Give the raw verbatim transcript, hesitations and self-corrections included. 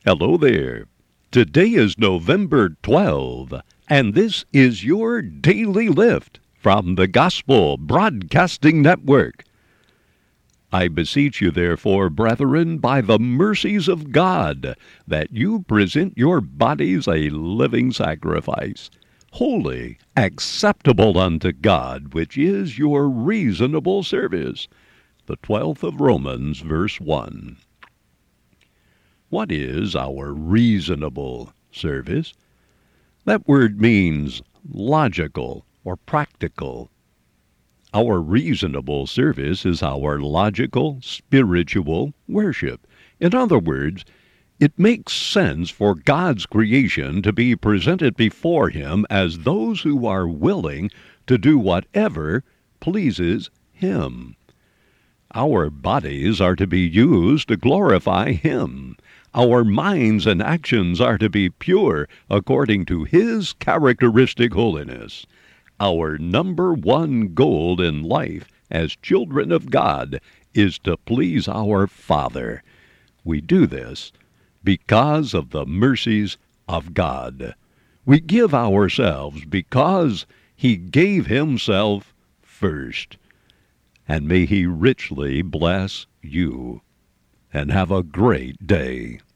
Hello there. Today is November twelfth, and this is your Daily Lift from the Gospel Broadcasting Network. I beseech you, therefore, brethren, by the mercies of God, that you present your bodies a living sacrifice, holy, acceptable unto God, which is your reasonable service. The twelfth of Romans, verse one. What is our reasonable service? That word means logical or practical. Our reasonable service is our logical, spiritual worship. In other words, it makes sense for God's creation to be presented before Him as those who are willing to do whatever pleases Him. Our bodies are to be used to glorify Him. Our minds and actions are to be pure according to His characteristic holiness. Our number one goal in life as children of God is to please our Father. We do this because of the mercies of God. We give ourselves because He gave Himself first. And may He richly bless you. And have a great day.